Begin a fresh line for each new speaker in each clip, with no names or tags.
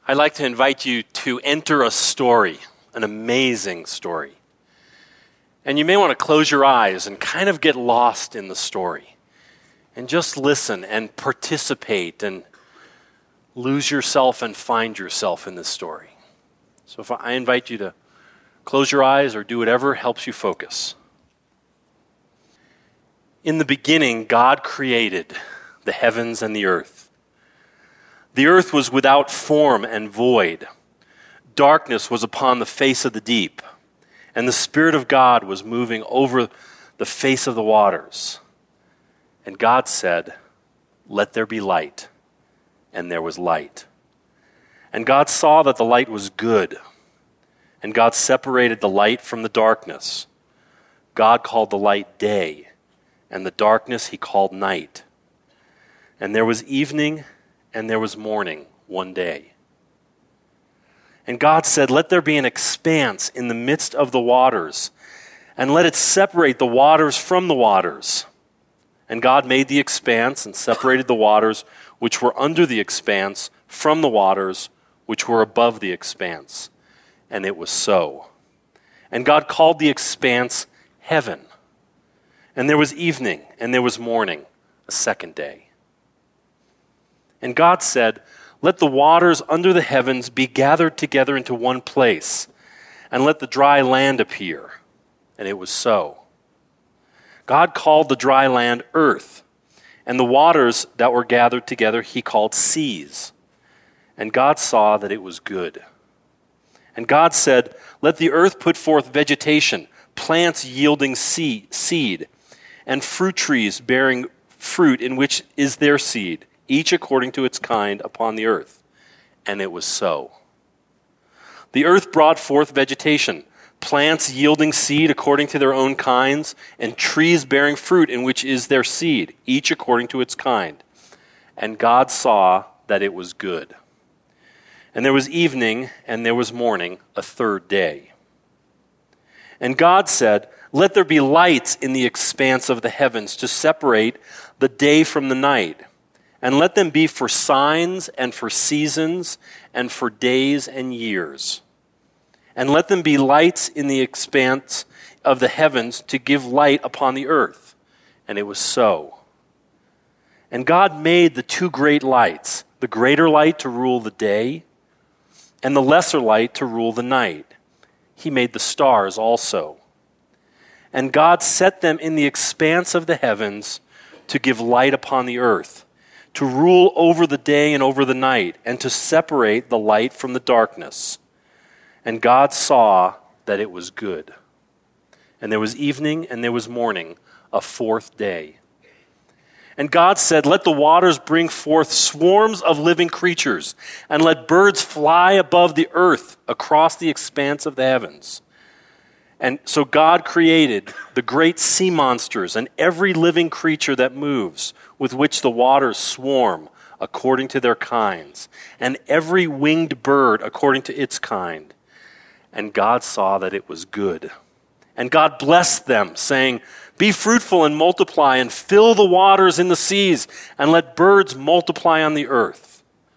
I'd like to invite you to enter a story, an amazing story. And you may want to close your eyes and kind of get lost in the story and just listen and participate and lose yourself and find yourself in this story. So if I invite you to close your eyes or do whatever helps you focus. In the beginning, God created the heavens and the earth. The earth was without form and void. Darkness was upon the face of the deep, and the Spirit of God was moving over the face of the waters. And God said, "Let there be light." And there was light. And God saw that the light was good. And God separated the light from the darkness. God called the light day, and the darkness he called night. And there was evening and there was morning one day. And God said, "Let there be an expanse in the midst of the waters, and let it separate the waters from the waters." And God made the expanse and separated the waters which were under the expanse from the waters which were above the expanse. And it was so. And God called the expanse heaven. And there was evening and there was morning, a second day. And God said, "Let the waters under the heavens be gathered together into one place, and let the dry land appear." And it was so. God called the dry land earth, and the waters that were gathered together he called seas. And God saw that it was good. And God said, "Let the earth put forth vegetation, plants yielding seed, and fruit trees bearing fruit in which is their seed, each according to its kind upon the earth." And it was so. The earth brought forth vegetation, plants yielding seed according to their own kinds, and trees bearing fruit in which is their seed, each according to its kind. And God saw that it was good. And there was evening and there was morning, a third day. And God said, "Let there be lights in the expanse of the heavens to separate the day from the night. And let them be for signs and for seasons and for days and years. And let them be lights in the expanse of the heavens to give light upon the earth." And it was so. And God made the two great lights, the greater light to rule the day, and the lesser light to rule the night. He made the stars also. And God set them in the expanse of the heavens to give light upon the earth, to rule over the day and over the night, and to separate the light from the darkness. And God saw that it was good. And there was evening and there was morning, a fourth day. And God said, "Let the waters bring forth swarms of living creatures, and let birds fly above the earth across the expanse of the heavens." And so God created the great sea monsters and every living creature that moves, with which the waters swarm according to their kinds, and every winged bird according to its kind. And God saw that it was good. And God blessed them, saying, "Be fruitful and multiply, and fill the waters in the seas, and let birds multiply on the earth."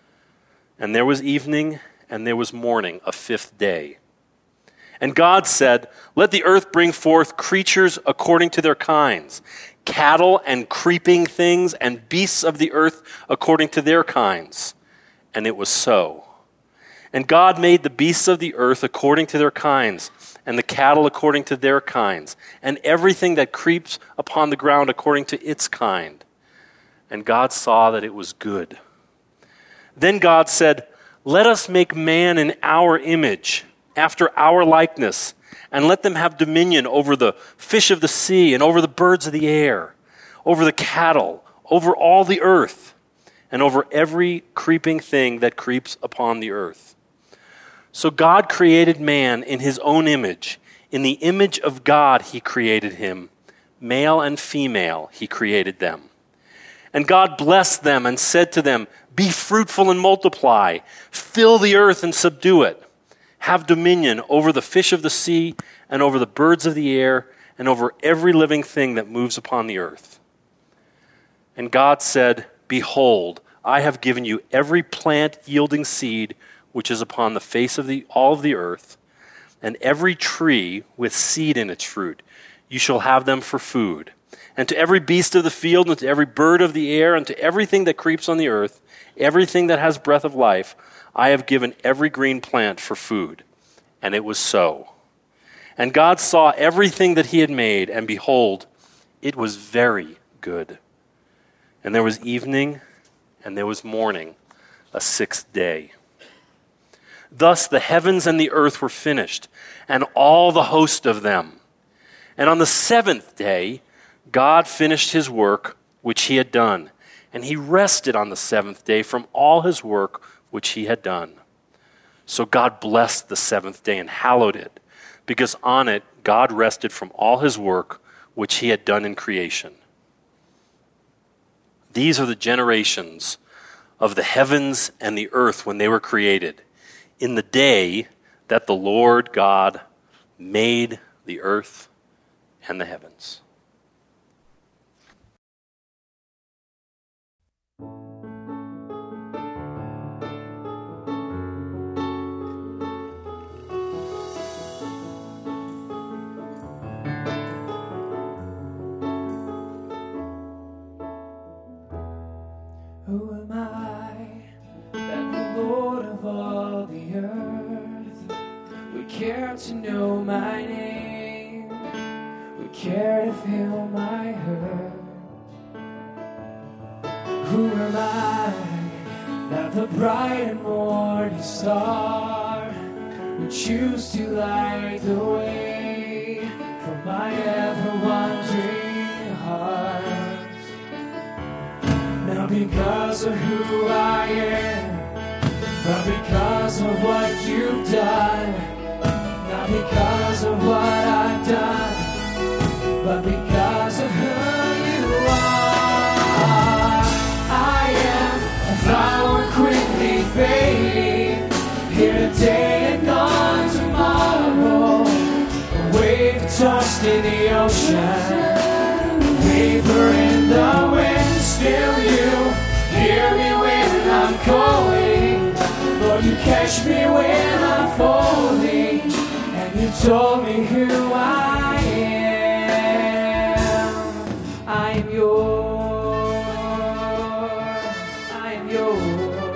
And there was evening and there was morning, a fifth day. And God said, "Let the earth bring forth creatures according to their kinds, cattle and creeping things and beasts of the earth according to their kinds." And it was so. And God made the beasts of the earth according to their kinds, and the cattle according to their kinds, and everything that creeps upon the ground according to its kind. And God saw that it was good. Then God said, "Let us make man in our image, after our likeness, and let them have dominion over the fish of the sea, and over the birds of the air, over the cattle, over all the earth, and over every creeping thing that creeps upon the earth." So God created man in his own image. In the image of God he created him. Male and female he created them. And God blessed them and said to them, "Be fruitful and multiply, fill the earth and subdue it. Have dominion over the fish of the sea and over the birds of the air and over every living thing that moves upon the earth." And God said, "Behold, I have given you every plant yielding seed which is upon the face of all of the earth, and every tree with seed in its fruit. You shall have them for food. And to every beast of the field, and to every bird of the air, and to everything that creeps on the earth, everything that has breath of life, I have given every green plant for food. And it was so. And God saw everything that he had made, and behold, it was very good. And there was evening, and there was morning, a sixth day. Thus the heavens and the earth were finished, and all the host of them. And on the seventh day, God finished his work which he had done, and he rested on the seventh day from all his work which he had done. So God blessed the seventh day and hallowed it, because on it God rested from all his work which he had done in creation. These are the generations of the heavens and the earth when they were created, in the day that the Lord God made the earth and the heavens.
Who am I that the Lord of all the earth would care to know my name, would care to feel my hurt? Who am I that the bright and morning star would choose to light the way for my ever-wandering heart? Not because of who I am, but because of what you've done. Not because of what I've done, but because of who you are. I am a flower quickly fading, here today and gone tomorrow. A wave tossed in the ocean, a vapor in the wind. Still you hear me when I'm calling. Lord, you catch me when I'm falling. And you told me who I am. I am yours. I am yours.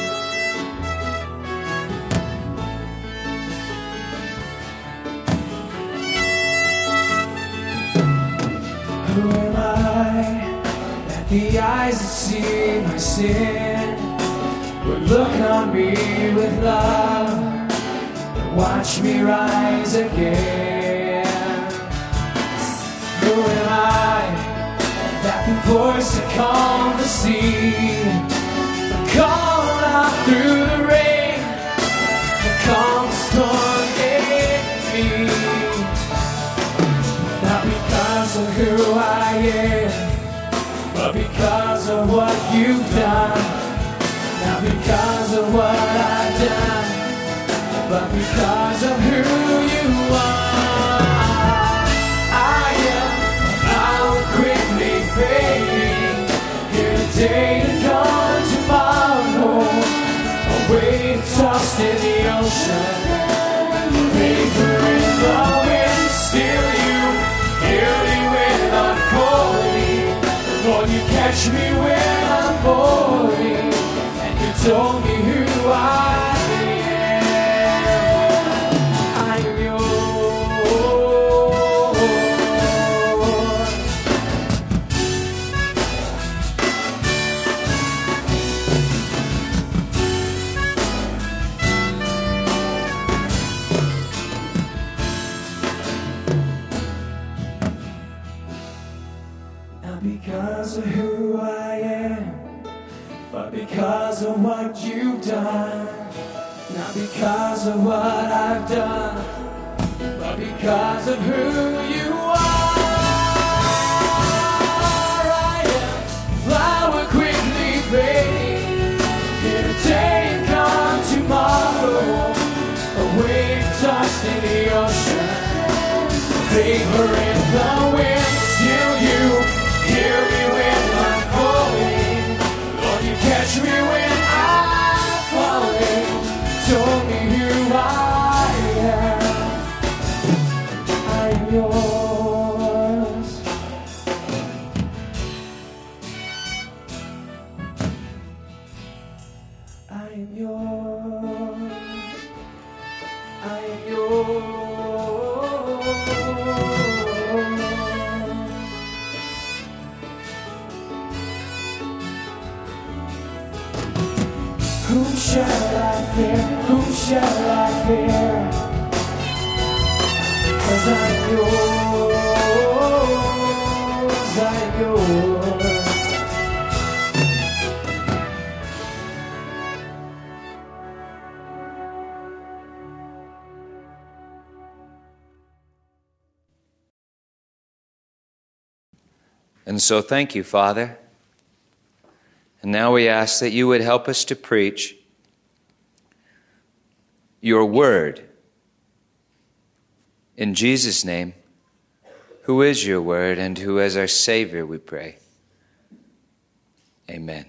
Who am I? The eyes that see my sin would look on me with love and watch me rise again. Who am I that the voice that calmed the sea called out through the rain and calmed the storm in me? Not because of who I am, but because of what you've done. Not because of what I've done, but because of who you are. I am a flower quickly fading, here today and gone tomorrow. A wave tossed in the ocean, vapor in the wind. Still you hear me when I'm calling. Lord, you catch me when I'm falling, and you told me who I am. I am yours. Not because of who I am, but because of what you've done. Not because of what I've done, but because of who you are. I am a flower quickly fading, here today and gone tomorrow. A wave tossed in the ocean, vapor in the wind. Still you hear me when I'm calling. Lord, you catch me when I'm falling. So am yours. I am yours. Whom shall I fear? Whom shall I fear? 'Cause I am yours. I am yours.
And so thank you, Father. And now we ask that you would help us to preach your word. In Jesus' name, who is your word and who is our Savior, we pray. Amen.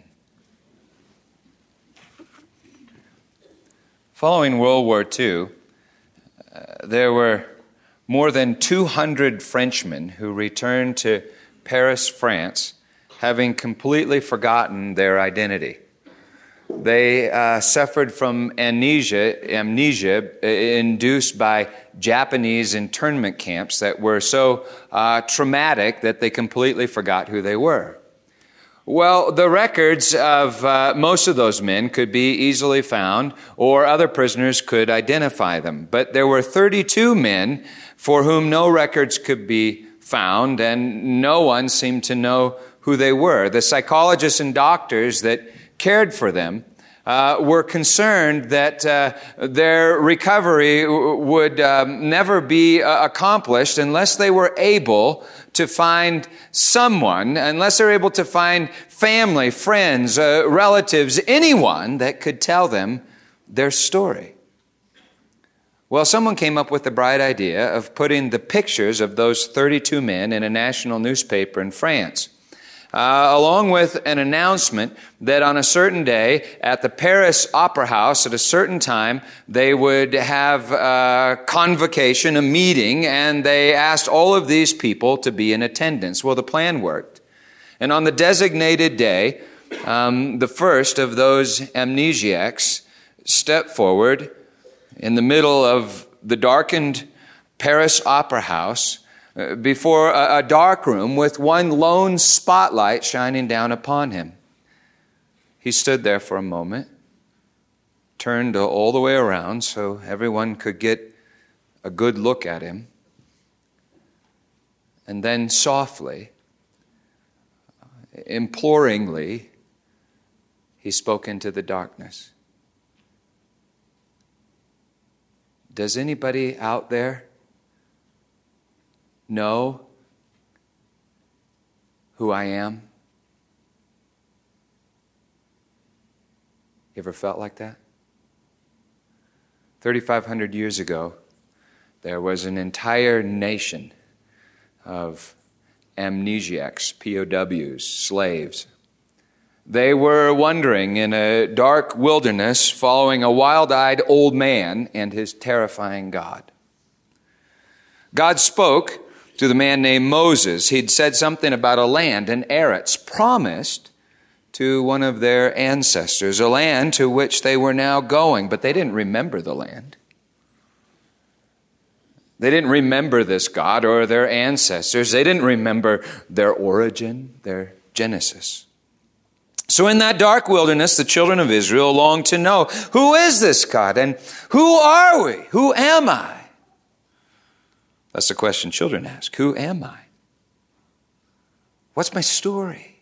Following World War II, there were more than 200 Frenchmen who returned to Paris, France, having completely forgotten their identity. They suffered from amnesia induced by Japanese internment camps that were so traumatic that they completely forgot who they were. Well, the records of most of those men could be easily found, or other prisoners could identify them. But there were 32 men for whom no records could be found, and no one seemed to know who they were. The psychologists and doctors that cared for them were concerned that their recovery would never be accomplished unless they were able to find someone, unless they're able to find family, friends, relatives, anyone that could tell them their story. Well, someone came up with the bright idea of putting the pictures of those 32 men in a national newspaper in France, along with an announcement that on a certain day at the Paris Opera House at a certain time, they would have a convocation, a meeting, and they asked all of these people to be in attendance. Well, the plan worked. And on the designated day, the first of those amnesiacs stepped forward in the middle of the darkened Paris Opera House before a dark room with one lone spotlight shining down upon him. He stood there for a moment, turned all the way around so everyone could get a good look at him, and then softly, imploringly, he spoke into the darkness. Does anybody out there know who I am? You ever felt like that? 3,500 years ago, there was an entire nation of amnesiacs, POWs, slaves. They were wandering in a dark wilderness, following a wild-eyed old man and his terrifying God. God spoke to the man named Moses. He'd said something about a land, an Eretz, promised to one of their ancestors, a land to which they were now going, but they didn't remember the land. They didn't remember this God or their ancestors. They didn't remember their origin, their Genesis. So in that dark wilderness, the children of Israel longed to know, who is this God? And who are we? Who am I? That's the question children ask. Who am I? What's my story?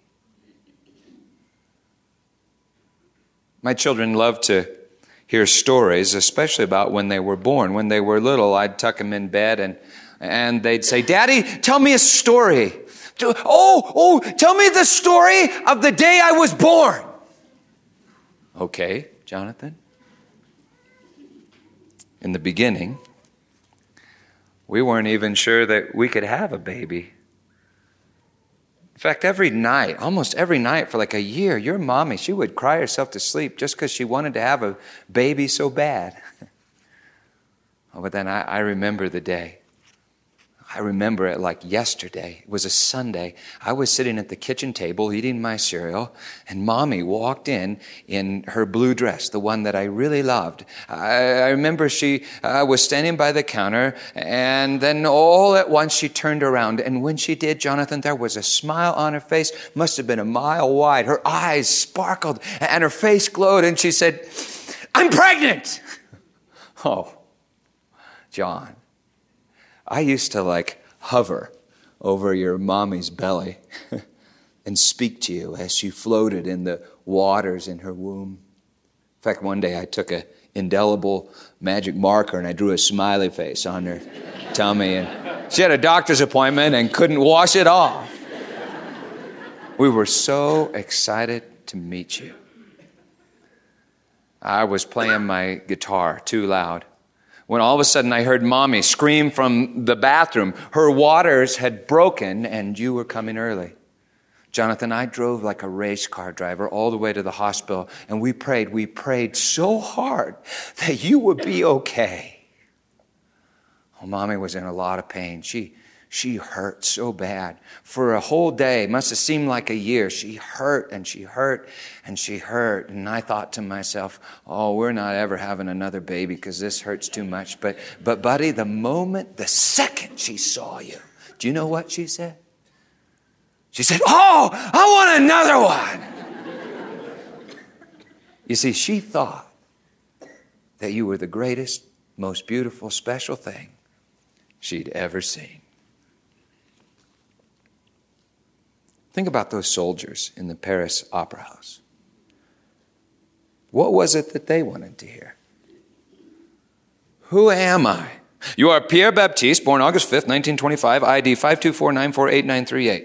My children love to hear stories, especially about when they were born. When they were little, I'd tuck them in bed and they'd say, "Daddy, tell me a story. Tell me the story of the day I was born." Okay, Jonathan. In the beginning, we weren't even sure that we could have a baby. In fact, almost every night for like a year, your mommy, she would cry herself to sleep just because she wanted to have a baby so bad. But then I remember the day. I remember it like yesterday. It was a Sunday. I was sitting at the kitchen table eating my cereal, and Mommy walked in her blue dress, the one that I really loved. I remember she was standing by the counter, and then all at once she turned around. And when she did, Jonathan, there was a smile on her face, must have been a mile wide. Her eyes sparkled, and her face glowed, and she said, "I'm pregnant!" Oh, John. I used to hover over your mommy's belly and speak to you as she floated in the waters in her womb. In fact, one day I took an indelible magic marker and I drew a smiley face on her tummy, and she had a doctor's appointment and couldn't wash it off. We were so excited to meet you. I was playing my guitar too loud when all of a sudden I heard Mommy scream from the bathroom. Her waters had broken and you were coming early. Jonathan, I drove like a race car driver all the way to the hospital, and we prayed so hard that you would be okay. Oh, Mommy was in a lot of pain. She hurt so bad. For a whole day, it must have seemed like a year, she hurt and she hurt and she hurt. And I thought to myself, oh, we're not ever having another baby because this hurts too much. But buddy, the second she saw you, do you know what she said? She said, oh, I want another one. You see, she thought that you were the greatest, most beautiful, special thing she'd ever seen. Think about those soldiers in the Paris Opera House. What was it that they wanted to hear? Who am I? You are Pierre Baptiste, born August 5th, 1925, ID 524948938.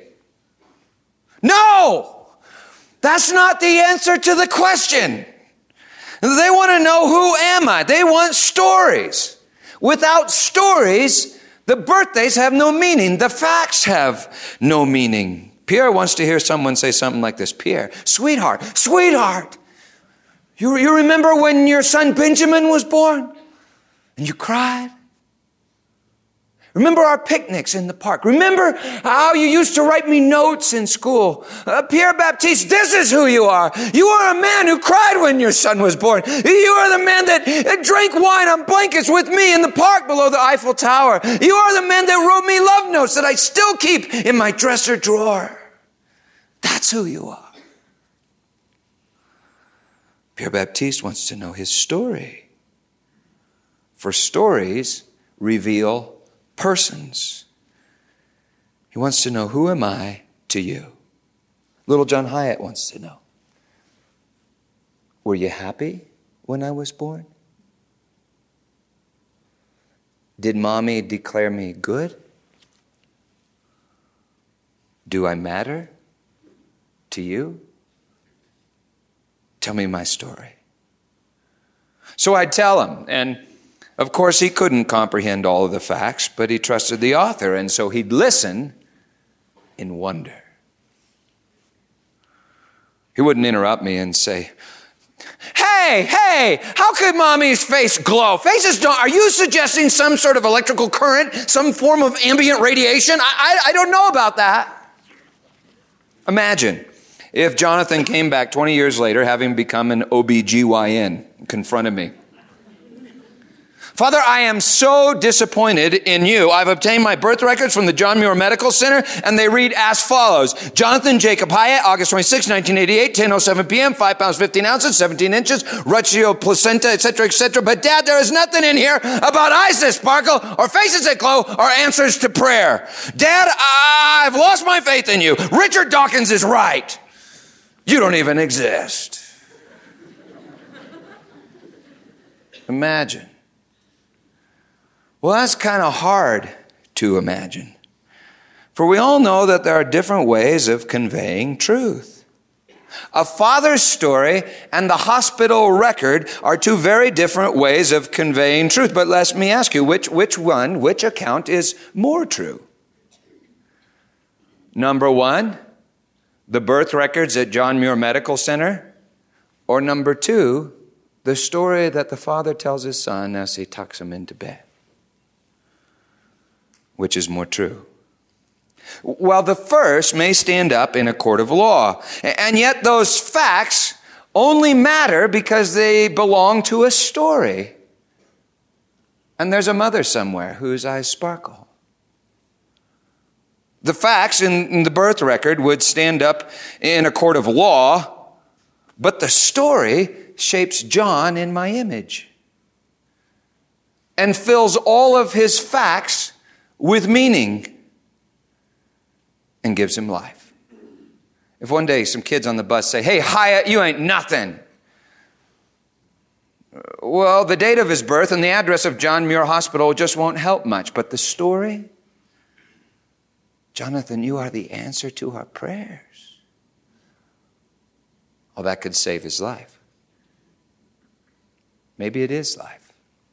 No! That's not the answer to the question. They want to know, who am I? They want stories. Without stories, the birthdays have no meaning. The facts have no meaning. Pierre wants to hear someone say something like this. Pierre, sweetheart, you remember when your son Benjamin was born? And you cried? Remember our picnics in the park? Remember how you used to write me notes in school? Pierre Baptiste, this is who you are. You are a man who cried when your son was born. You are the man that drank wine on blankets with me in the park below the Eiffel Tower. You are the man that wrote me love notes that I still keep in my dresser drawer. That's who you are. Pierre Baptiste wants to know his story. For stories reveal persons. He wants to know, who am I to you? Little John Hyatt wants to know, were you happy when I was born? Did Mommy declare me good? Do I matter to you? Tell me my story. So I'd tell him, and of course, he couldn't comprehend all of the facts, but he trusted the author, and so he'd listen in wonder. He wouldn't interrupt me and say, Hey, how could Mommy's face glow? Faces don't. Are you suggesting some sort of electrical current, some form of ambient radiation? I don't know about that. Imagine if Jonathan came back 20 years later, having become an OBGYN, and confronted me. Father, I am so disappointed in you. I've obtained my birth records from the John Muir Medical Center, and they read as follows. Jonathan Jacob Hyatt, August 26, 1988, 10:07 p.m., 5 pounds, 15 ounces, 17 inches, ruptio placenta, etc., etc. But Dad, there is nothing in here about eyes that sparkle, or faces that glow, or answers to prayer. Dad, I've lost my faith in you. Richard Dawkins is right. You don't even exist. Imagine. Well, that's kind of hard to imagine. For we all know that there are different ways of conveying truth. A father's story and the hospital record are two very different ways of conveying truth. But let me ask you, which account is more true? Number one, the birth records at John Muir Medical Center? Or number two, the story that the father tells his son as he tucks him into bed? which is more true? While the first may stand up in a court of law, and yet those facts only matter because they belong to a story. And there's a mother somewhere whose eyes sparkle. The facts in the birth record would stand up in a court of law, but the story shapes John in my image and fills all of his facts with meaning and gives him life. If one day some kids on the bus say, "Hey, Hyatt, you ain't nothing." Well, the date of his birth and the address of John Muir Hospital just won't help much. But the story, Jonathan, you are the answer to our prayers. Well, that could save his life. Maybe it is life.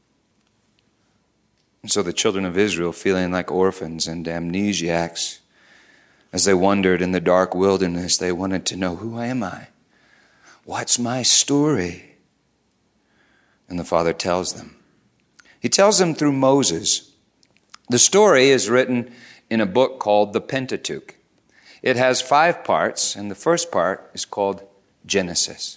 And so the children of Israel, feeling like orphans and amnesiacs, as they wandered in the dark wilderness, they wanted to know, who am I? What's my story? And the Father tells them. He tells them through Moses. The story is written in a book called the Pentateuch. It has 5 parts, and the first part is called Genesis.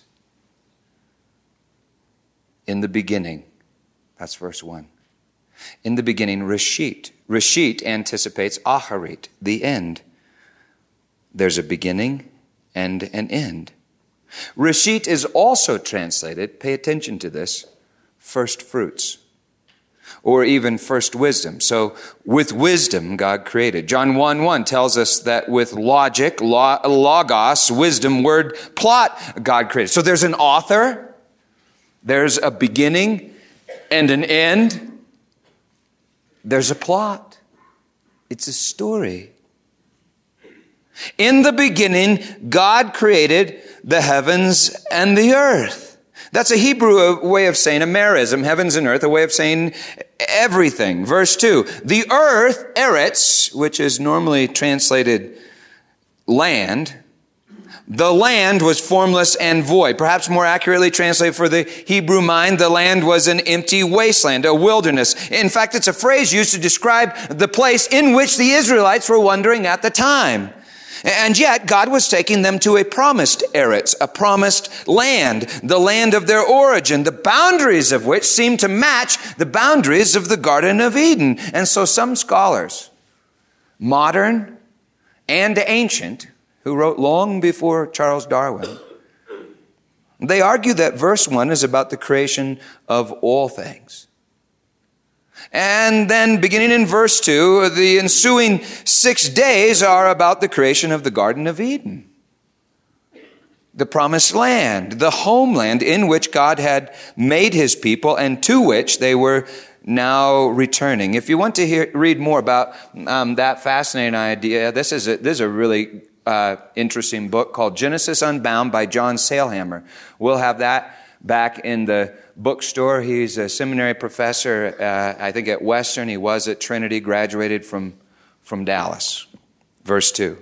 In the beginning, that's verse 1. In the beginning, Reshit. Reshit anticipates Aharit, the end. There's a beginning and an end. Reshit is also translated, pay attention to this, first fruits, or even first wisdom. So with wisdom, God created. John 1:1 tells us that with logic, logos, wisdom, word, plot, God created. So there's an author, there's a beginning and an end, there's a plot. It's a story. In the beginning, God created the heavens and the earth. That's a Hebrew way of saying a merism, heavens and earth, a way of saying everything. Verse 2, the earth, eretz, which is normally translated land, the land was formless and void. Perhaps more accurately translated for the Hebrew mind, the land was an empty wasteland, a wilderness. In fact, it's a phrase used to describe the place in which the Israelites were wandering at the time. And yet, God was taking them to a promised eretz, a promised land, the land of their origin, the boundaries of which seemed to match the boundaries of the Garden of Eden. And so some scholars, modern and ancient, who wrote long before Charles Darwin, they argue that verse 1 is about the creation of all things. And then beginning in verse 2, the ensuing 6 days are about the creation of the Garden of Eden. The promised land, the homeland in which God had made his people and to which they were now returning. If you want to read more about that fascinating idea, this is a really interesting book called Genesis Unbound by John Sailhammer. We'll have that back in the bookstore. He's a seminary professor, I think at Western. He was at Trinity, graduated from Dallas. Verse 2.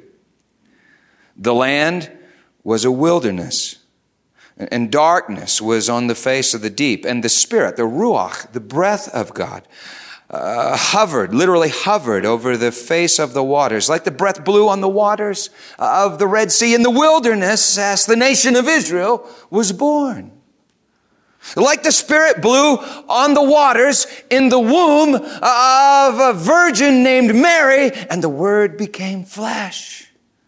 The land was a wilderness, and darkness was on the face of the deep, and the Spirit, the Ruach, the breath of God, literally hovered over the face of the waters, like the breath blew on the waters of the Red Sea in the wilderness as the nation of Israel was born. Like the Spirit blew on the waters in the womb of a virgin named Mary, and the Word became flesh.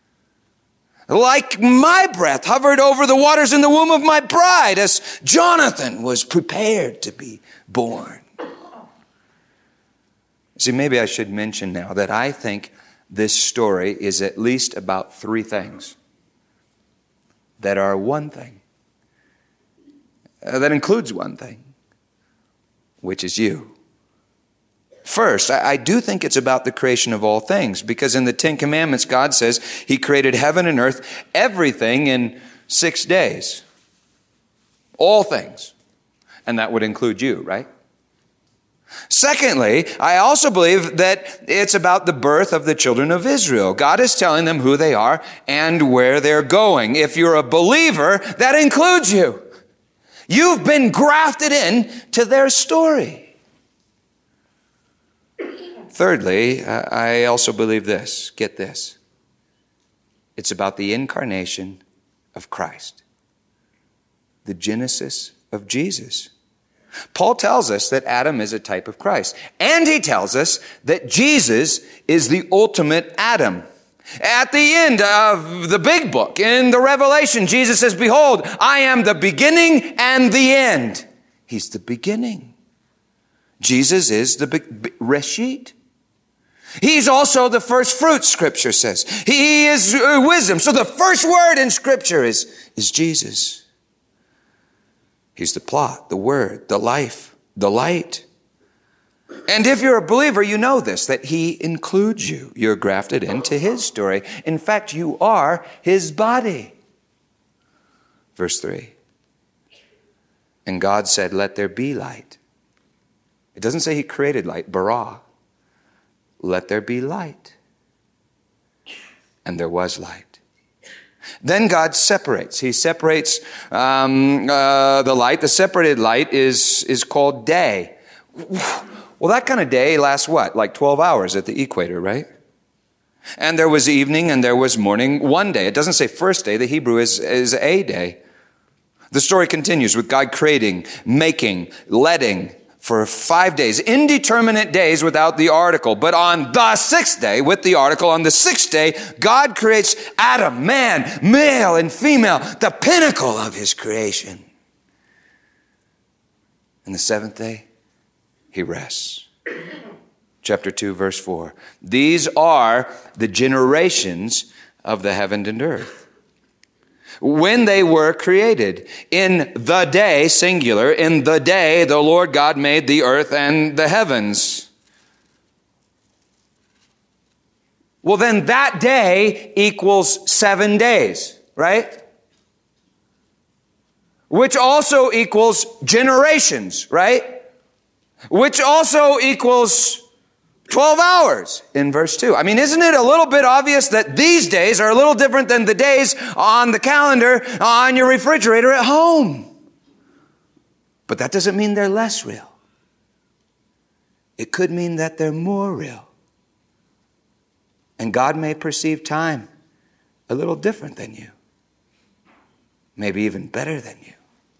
Like my breath hovered over the waters in the womb of my bride as Jonathan was prepared to be born. See, maybe I should mention now that I think this story is at least about 3 things that are one thing. That includes one thing, which is you. First, I do think it's about the creation of all things, because in the 10 Commandments, God says he created heaven and earth, everything in 6 days. All things. And that would include you, right? Secondly, I also believe that it's about the birth of the children of Israel. God is telling them who they are and where they're going. If you're a believer, that includes you. You've been grafted in to their story. Thirdly, I also believe this. Get this. It's about the incarnation of Christ. The genesis of Jesus. Paul tells us that Adam is a type of Christ. And he tells us that Jesus is the ultimate Adam. At the end of the big book, in the Revelation, Jesus says, behold, I am the beginning and the end. He's the beginning. Jesus is the Reshit. He's also the first fruit, Scripture says. He is wisdom. So the first word in Scripture is Jesus. He's the plot, the word, the life, the light. And if you're a believer, you know this, that he includes you. You're grafted into his story. In fact, you are his body. Verse 3. And God said, let there be light. It doesn't say he created light, bara. Let there be light. And there was light. Then God separates. He separates the light. The separated light is called day. Well, that kind of day lasts what? Like 12 hours at the equator, right? And there was evening and there was morning one day. It doesn't say first day. The Hebrew is a day. The story continues with God creating, making, letting for 5 days. Indeterminate days without the article. But on the sixth day, with the article, on the sixth day, God creates Adam, man, male and female, the pinnacle of his creation. And the seventh day, he rests. Chapter 2, verse 4. These are the generations of the heaven and earth. When they were created, in the day, singular, in the day the Lord God made the earth and the heavens. Well, then that day equals 7 days, right? Which also equals generations, right? Which also equals 12 hours in verse 2. I mean, isn't it a little bit obvious that these days are a little different than the days on the calendar on your refrigerator at home? But that doesn't mean they're less real. It could mean that they're more real. And God may perceive time a little different than you. Maybe even better than you.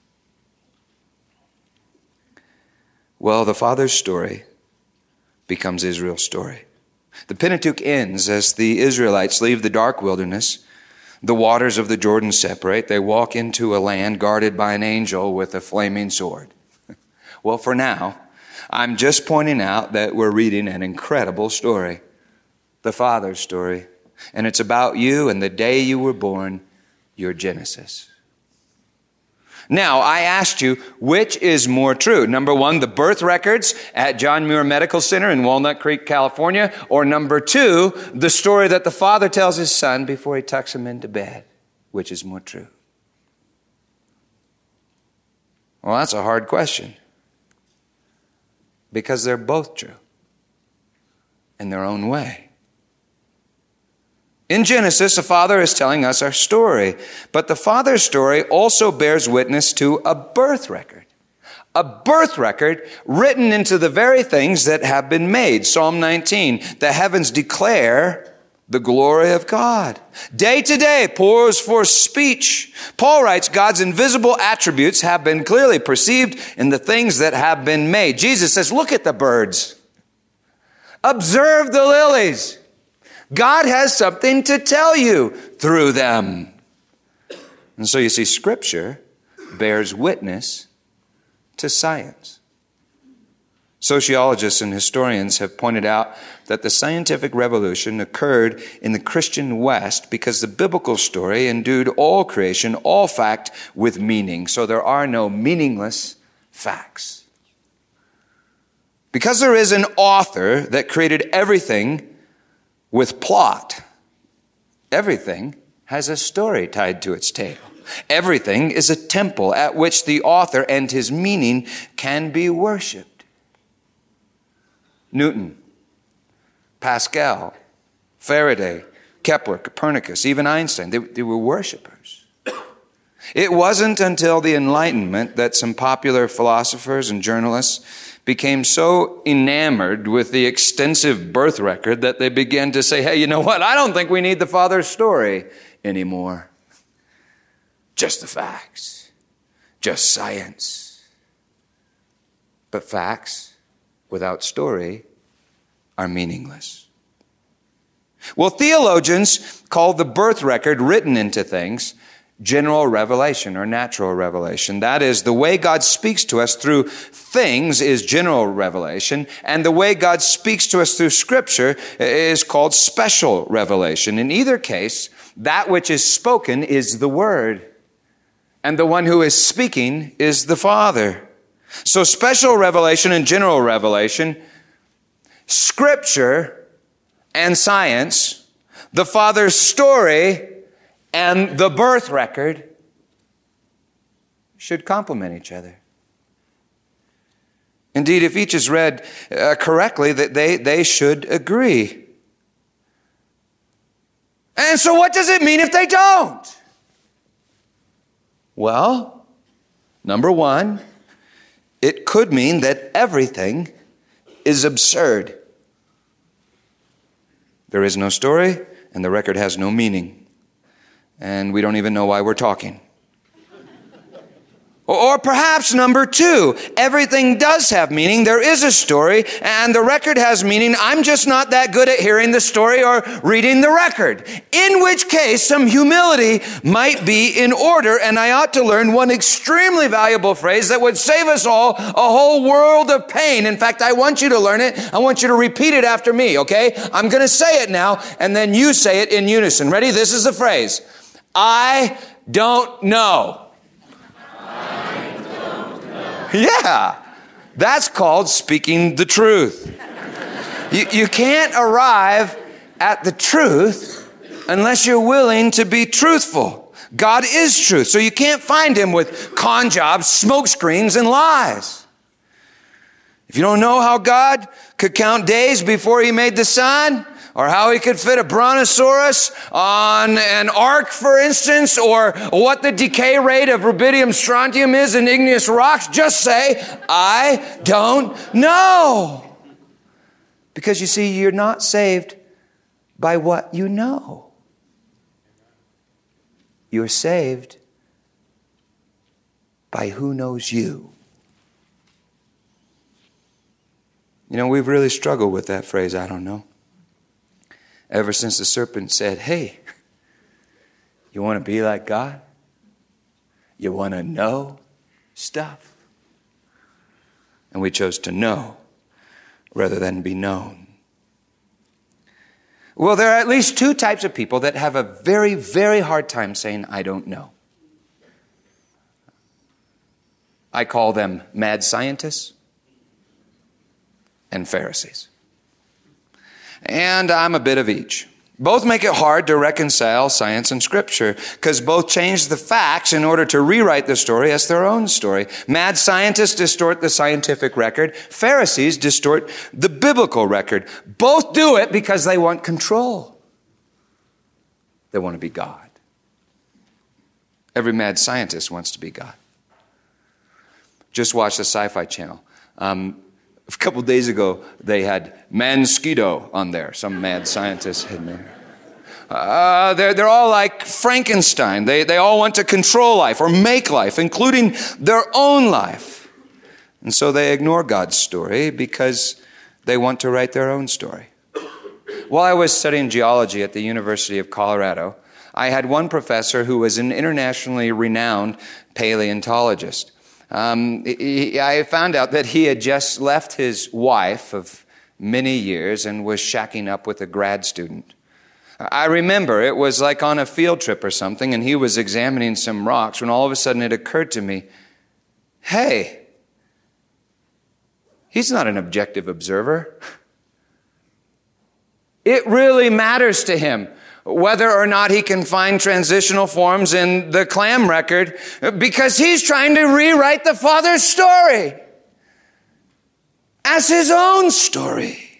Well, the Father's story becomes Israel's story. The Pentateuch ends as the Israelites leave the dark wilderness. The waters of the Jordan separate. They walk into a land guarded by an angel with a flaming sword. Well, for now, I'm just pointing out that we're reading an incredible story. The Father's story. And it's about you and the day you were born, your Genesis. Now, I asked you, which is more true? Number one, the birth records at John Muir Medical Center in Walnut Creek, California. Or number two, the story that the father tells his son before he tucks him into bed. Which is more true? Well, that's a hard question. Because they're both true. In their own way. In Genesis, the Father is telling us our story. But the Father's story also bears witness to a birth record. A birth record written into the very things that have been made. Psalm 19, the heavens declare the glory of God. Day to day pours forth speech. Paul writes, God's invisible attributes have been clearly perceived in the things that have been made. Jesus says, look at the birds. Observe the lilies. God has something to tell you through them. And so you see, Scripture bears witness to science. Sociologists and historians have pointed out that the scientific revolution occurred in the Christian West because the biblical story endued all creation, all fact, with meaning. So there are no meaningless facts. Because there is an author that created everything with plot, everything has a story tied to its tail. Everything is a temple at which the author and his meaning can be worshipped. Newton, Pascal, Faraday, Kepler, Copernicus, even Einstein, they were worshipers. It wasn't until the Enlightenment that some popular philosophers and journalists became so enamored with the extensive birth record that they began to say, hey, you know what? I don't think we need the Father's story anymore. Just the facts. Just science. But facts without story are meaningless. Well, theologians call the birth record written into things general revelation or natural revelation. That is, the way God speaks to us through things is general revelation, and the way God speaks to us through Scripture is called special revelation. In either case, that which is spoken is the Word, and the one who is speaking is the Father. So special revelation and general revelation, Scripture and science, the Father's story and the birth record should complement each other. Indeed, if each is read correctly, that they should agree. And so what does it mean if they don't? Well, number one, it could mean that everything is absurd. There is no story, and the record has no meaning. And we don't even know why we're talking. Or perhaps number two, everything does have meaning. There is a story, and the record has meaning. I'm just not that good at hearing the story or reading the record. In which case, some humility might be in order, and I ought to learn one extremely valuable phrase that would save us all a whole world of pain. In fact, I want you to learn it. I want you to repeat it after me, okay? I'm going to say it now, and then you say it in unison. Ready? This is the phrase. I don't know. Yeah, that's called speaking the truth. You can't arrive at the truth unless you're willing to be truthful. God is truth, so you can't find him with con jobs, smoke screens, and lies. If you don't know how God could count days before he made the sun, or how he could fit a brontosaurus on an ark, for instance, or what the decay rate of rubidium strontium is in igneous rocks, just say, I don't know. Because you see, you're not saved by what you know. You're saved by who knows you. You know, we've really struggled with that phrase, I don't know. Ever since the serpent said, hey, you want to be like God? You want to know stuff? And we chose to know rather than be known. Well, there are at least two types of people that have a very, very hard time saying, I don't know. I call them mad scientists and Pharisees. And I'm a bit of each. Both make it hard to reconcile science and Scripture because both change the facts in order to rewrite the story as their own story. Mad scientists distort the scientific record. Pharisees distort the biblical record. Both do it because they want control. They want to be God. Every mad scientist wants to be God. Just watch the Sci-Fi Channel. A couple of days ago, they had Mansquito on there. Some mad scientist had made it. They're all like Frankenstein. They all want to control life or make life, including their own life. And so they ignore God's story because they want to write their own story. While I was studying geology at the University of Colorado, I had one professor who was an internationally renowned paleontologist. I found out that he had just left his wife of many years and was shacking up with a grad student. I remember it was like on a field trip or something, and he was examining some rocks when all of a sudden it occurred to me, hey, he's not an objective observer. It really matters to him whether or not he can find transitional forms in the clam record because he's trying to rewrite the Father's story as his own story.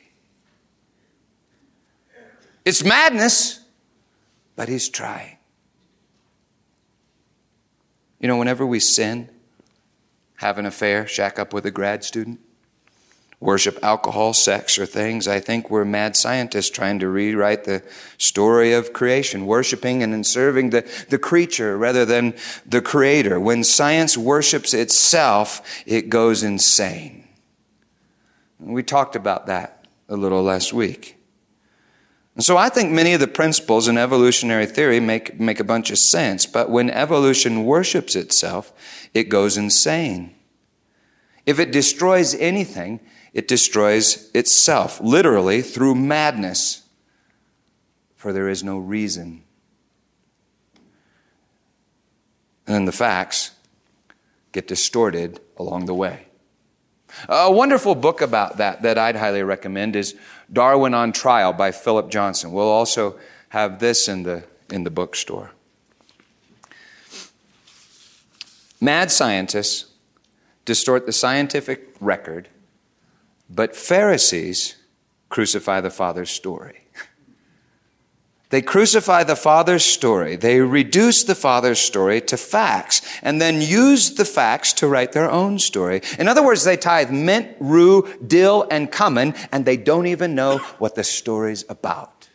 It's madness, but he's trying. You know, whenever we sin, have an affair, shack up with a grad student, worship alcohol, sex, or things, I think we're mad scientists trying to rewrite the story of creation, worshiping and serving the creature rather than the creator. When science worships itself, it goes insane. We talked about that a little last week. And so I think many of the principles in evolutionary theory make a bunch of sense, but when evolution worships itself, it goes insane. If it destroys anything, it destroys itself, literally through madness, for there is no reason. And then the facts get distorted along the way. A wonderful book about that I'd highly recommend is Darwin on Trial by Philip Johnson. We'll also have this in the bookstore. Mad scientists distort the scientific record, but Pharisees crucify the Father's story. They crucify the Father's story. They reduce the Father's story to facts and then use the facts to write their own story. In other words, they tithe mint, rue, dill, and cumin, and they don't even know what the story's about.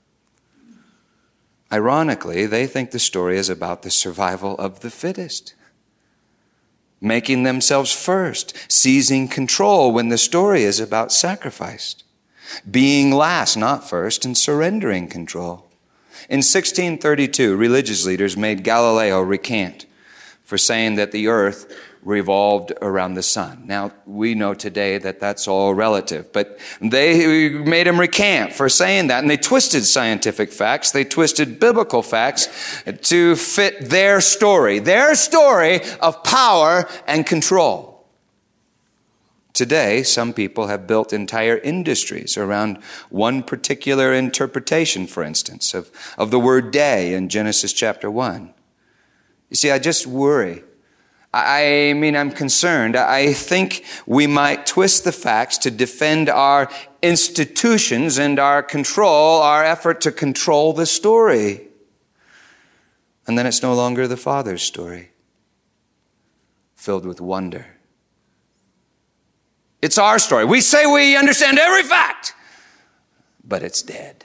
Ironically, they think the story is about the survival of the fittest, making themselves first, seizing control when the story is about sacrifice, being last, not first, and surrendering control. In 1632, religious leaders made Galileo recant for saying that the earth revolved around the sun. Now, we know today that that's all relative, but they made him recant for saying that, and they twisted scientific facts, they twisted biblical facts to fit their story of power and control. Today, some people have built entire industries around one particular interpretation, for instance, of the word day in Genesis chapter 1. You see, I just worry. I'm concerned. I think we might twist the facts to defend our institutions and our effort to control the story. And then it's no longer the Father's story, filled with wonder. It's our story. We say we understand every fact, but it's dead.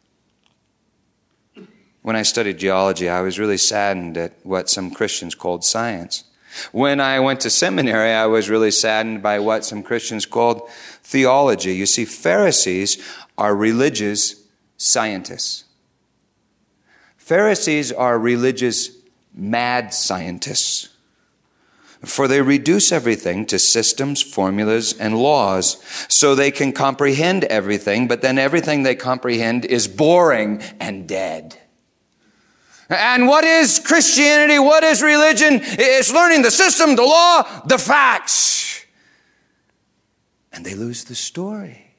When I studied geology, I was really saddened at what some Christians called science. When I went to seminary, I was really saddened by what some Christians called theology. You see, Pharisees are religious scientists. Pharisees are religious mad scientists. For they reduce everything to systems, formulas, and laws so they can comprehend everything, but then everything they comprehend is boring and dead. And what is Christianity? What is religion? It's learning the system, the law, the facts. And they lose the story.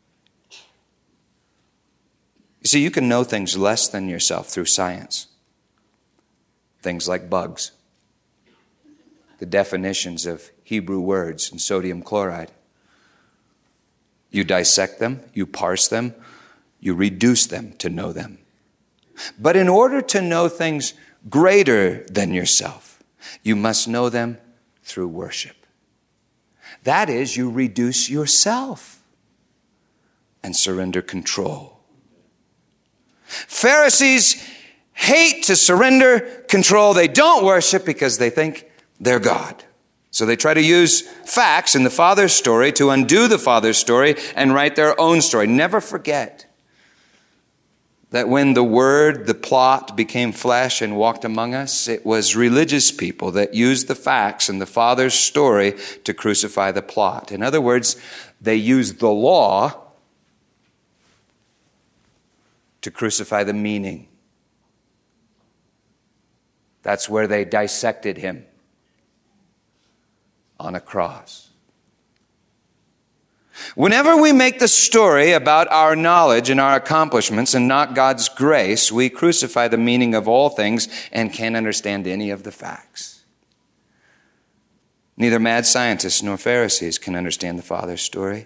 You see, you can know things less than yourself through science. Things like bugs. The definitions of Hebrew words and sodium chloride. You dissect them, you parse them, you reduce them to know them. But in order to know things greater than yourself, you must know them through worship. That is, you reduce yourself and surrender control. Pharisees hate to surrender control. They don't worship because they think they're God. So they try to use facts in the Father's story to undo the Father's story and write their own story. Never forget that when the Word, the plot, became flesh and walked among us, it was religious people that used the facts in the Father's story to crucify the plot. In other words, they used the law to crucify the meaning. That's where they dissected him. On a cross. Whenever we make the story about our knowledge and our accomplishments and not God's grace, we crucify the meaning of all things and can't understand any of the facts. Neither mad scientists nor Pharisees can understand the Father's story,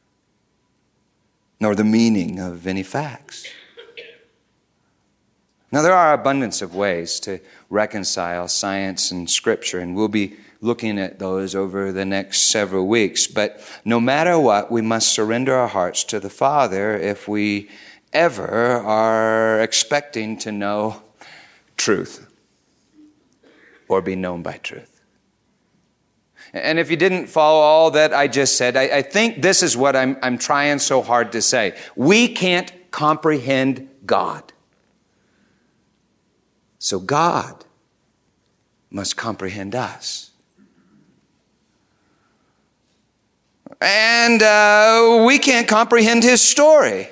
nor the meaning of any facts. Now, there are abundance of ways to reconcile science and Scripture, and we'll be looking at those over the next several weeks. But no matter what, we must surrender our hearts to the Father if we ever are expecting to know truth or be known by truth. And if you didn't follow all that I just said, I think this is what I'm trying so hard to say. We can't comprehend God. So God must comprehend us. And we can't comprehend His story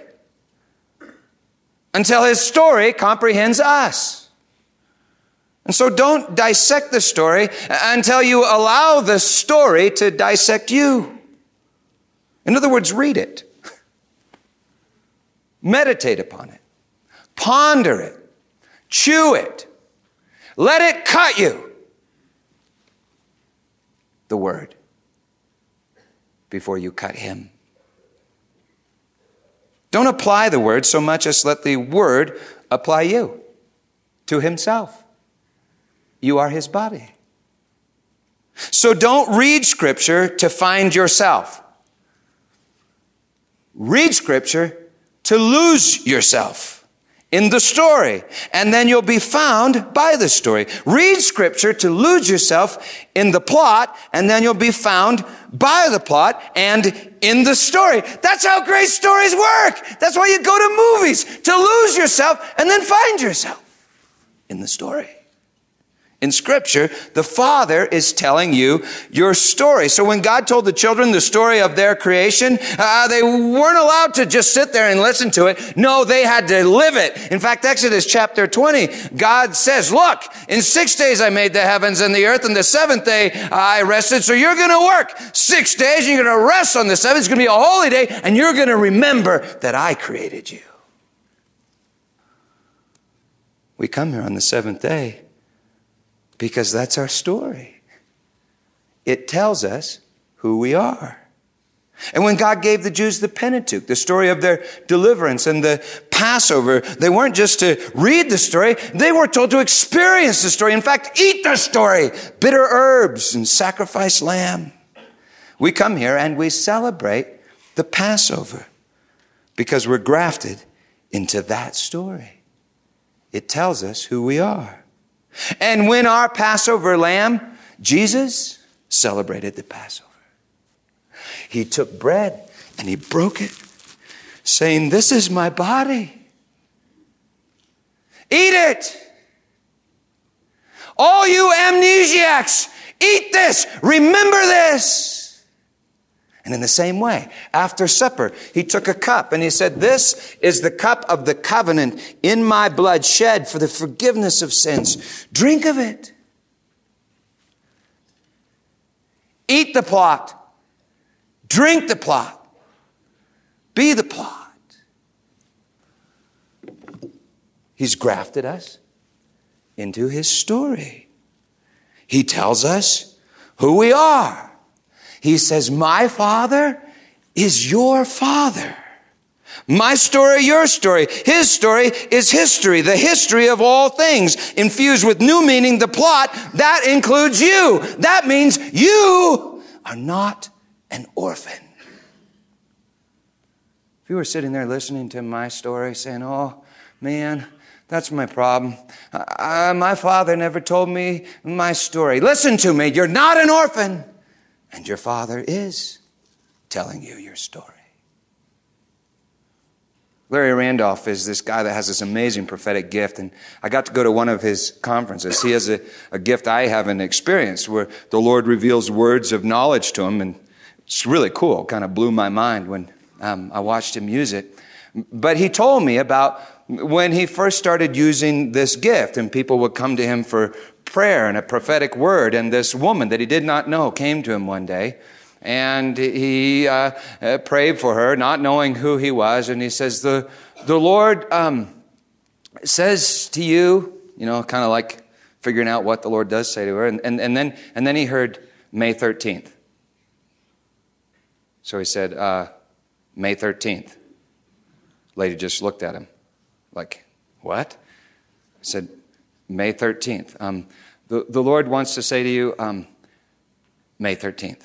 until His story comprehends us. And so don't dissect the story until you allow the story to dissect you. In other words, read it. Meditate upon it. Ponder it. Chew it. Let it cut you. The Word. Before you cut Him. Don't apply the Word so much as let the Word apply you to Himself. You are His body. So don't read Scripture to find yourself. Read Scripture to lose yourself in the story, and then you'll be found by the story. Read Scripture to lose yourself in the plot, and then you'll be found by the plot and in the story. That's how great stories work. That's why you go to movies, to lose yourself and then find yourself in the story. In Scripture, the Father is telling you your story. So when God told the children the story of their creation, they weren't allowed to just sit there and listen to it. No, they had to live it. In fact, Exodus chapter 20, God says, look, in 6 days I made the heavens and the earth, and the seventh day I rested. So you're going to work 6 days, and you're going to rest on the seventh. It's going to be a holy day, and you're going to remember that I created you. We come here on the seventh day because that's our story. It tells us who we are. And when God gave the Jews the Pentateuch, the story of their deliverance and the Passover, they weren't just to read the story, they were told to experience the story. In fact, eat the story, bitter herbs and sacrifice lamb. We come here and we celebrate the Passover because we're grafted into that story. It tells us who we are. And when our Passover lamb, Jesus, celebrated the Passover, He took bread and He broke it, saying, this is my body. Eat it. All you amnesiacs, eat this. Remember this. And in the same way, after supper, He took a cup and He said, this is the cup of the covenant in my blood shed for the forgiveness of sins. Drink of it. Eat the plot. Drink the plot. Be the plot. He's grafted us into His story. He tells us who we are. He says, my Father is your Father. My story, your story. His story is history, the history of all things, infused with new meaning, the plot. That includes you. That means you are not an orphan. If you were sitting there listening to my story saying, oh, man, that's my problem. My father never told me my story. Listen to me. You're not an orphan. And your Father is telling you your story. Larry Randolph is this guy that has this amazing prophetic gift. And I got to go to one of his conferences. He has a gift I haven't experienced where the Lord reveals words of knowledge to him. And it's really cool. Kind of blew my mind when I watched him use it. But he told me about when he first started using this gift and people would come to him for prayer and a prophetic word. And this woman that he did not know came to him one day. And he prayed for her, not knowing who he was. And he says, the Lord says to you, kind of like figuring out what the Lord does say to her. And then he heard May 13th. So he said, May 13th. Lady just looked at him like, what? said, May 13th. The Lord wants to say to you, May 13th.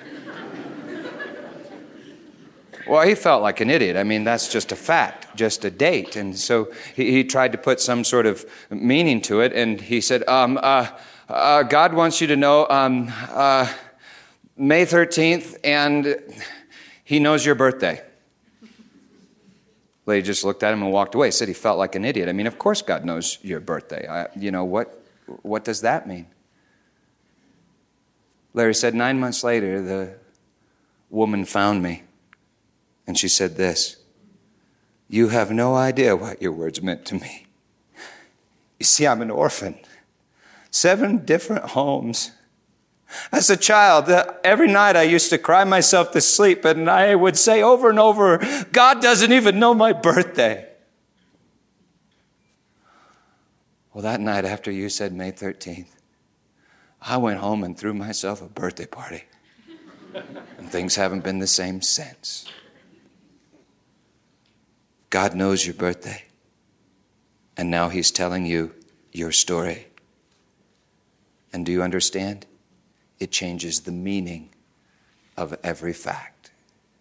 Well, he felt like an idiot. I mean, that's just a fact, just a date. And so he tried to put some sort of meaning to it. And he said, God wants you to know May 13th, and he knows your birthday. Lady just looked at him and walked away. Said he felt like an idiot. I mean, of course God knows your birthday. What does that mean? Larry said, 9 months later, the woman found me. And she said this, you have no idea what your words meant to me. You see, I'm an orphan. 7 different homes. As a child, every night I used to cry myself to sleep, and I would say over and over, God doesn't even know my birthday. Well, that night after you said May 13th, I went home and threw myself a birthday party. And things haven't been the same since. God knows your birthday. And now he's telling you your story. And do you understand? It changes the meaning of every fact.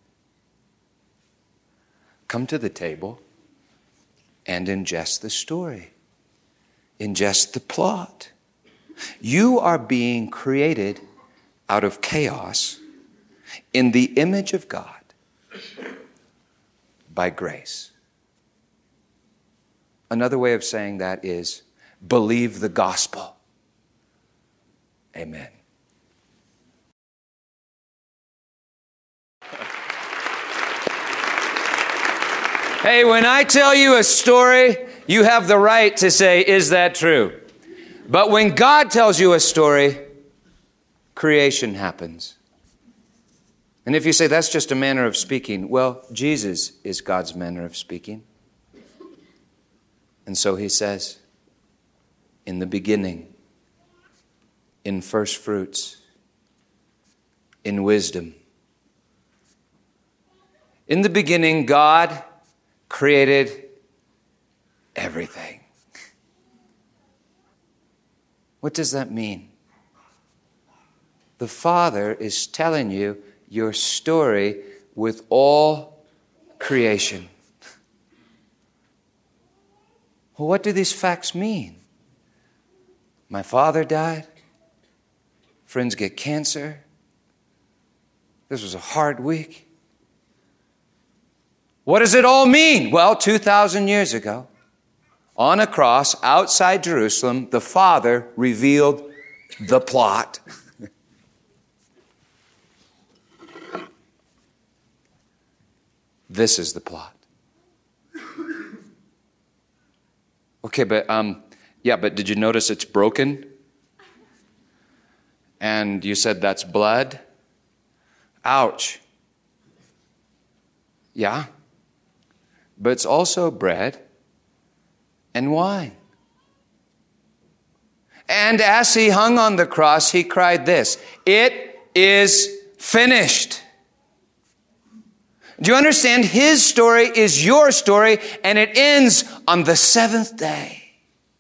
Come to the table and ingest the story. Ingest the plot. You are being created out of chaos in the image of God by grace. Another way of saying that is believe the gospel. Amen. Hey, when I tell you a story, you have the right to say, is that true? But when God tells you a story, creation happens. And if you say that's just a manner of speaking, well, Jesus is God's manner of speaking. And so he says, in the beginning, in first fruits, in wisdom. In the beginning, God created everything. What does that mean? The Father is telling you your story with all creation. Well, what do these facts mean? My father died. Friends get cancer. This was a hard week. What does it all mean? Well, 2,000 years ago, on a cross outside Jerusalem, the Father revealed the plot. This is the plot. Okay, but did you notice it's broken? And you said that's blood? Ouch. Yeah. But it's also bread and wine. And as he hung on the cross, he cried this, it is finished. Do you understand? His story is your story, and it ends on the 7th day.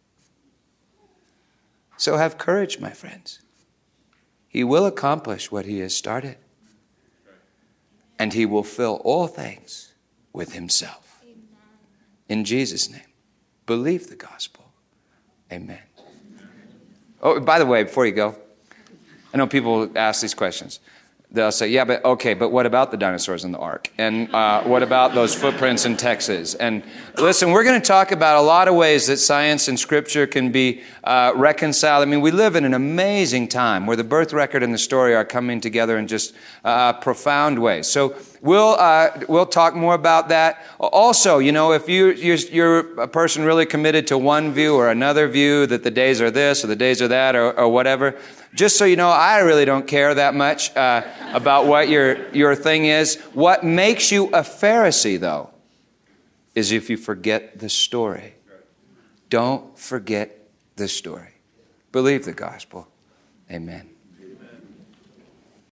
So have courage, my friends. He will accomplish what he has started. And he will fill all things with himself. Amen. In Jesus' name, believe the gospel. Amen. Oh, by the way, before you go, I know people ask these questions. They'll say, but what about the dinosaurs in the ark? And what about those footprints in Texas? And listen, we're going to talk about a lot of ways that science and Scripture can be reconciled. I mean, we live in an amazing time where the birth record and the story are coming together in just profound ways. So we'll talk more about that. Also, if you're a person really committed to one view or another view, that the days are this or the days are that or whatever, just so you know, I really don't care that much about what your thing is. What makes you a Pharisee, though, is if you forget the story. Don't forget the story. Believe the gospel. Amen.